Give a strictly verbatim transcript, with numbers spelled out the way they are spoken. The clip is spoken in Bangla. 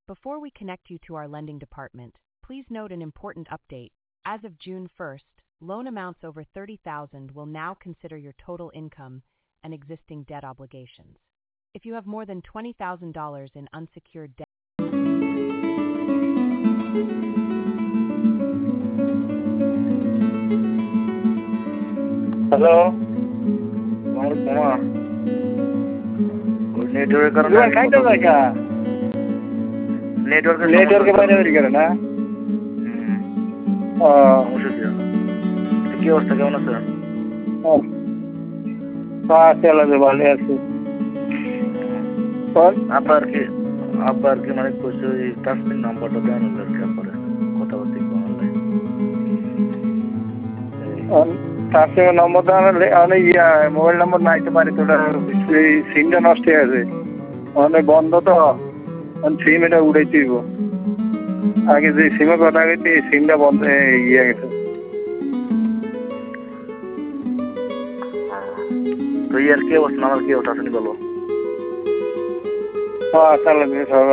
Before we connect you to our lending department, please note an important update. As of June first, loan amounts over thirty thousand dollars will now consider your total income and existing debt obligations. If you have more than twenty thousand dollars in unsecured debt, hello তোমার তোমার ওই নেটওয়ার্কের কারণে জুয়ান খাইতে জায়গা নেটওয়ার্কের নেটওয়ার্কে বাইরে বেরিয়ে গেল না ও সমস্যা কি অবস্থা কেমন আছে আছে আল্লাহ ভালো আছে আব্বা আর কি আব্বা আর কি মানে কইছে ওই কাশ্মীর নাম্বারটা দেন আর কি আব্বারে কথা বলতে কোনলে তার সঙ্গে নম্বর দেওয়া অনেক ইয়া মোবাইল নম্বর নাইতে পারি তোটা এই সিমটা নষ্ট হয়ে আছে অনেক বন্ধ তো সিম এটা উড়াই দিব আগে যে সিমে কথা গেছে এই সিমটা বন্ধ ইয়ে গেছে তো ইয়ার কি অবস্থা আমার কি অবস্থা শুনি বলো হ্যাঁ চালাচ্ছে সব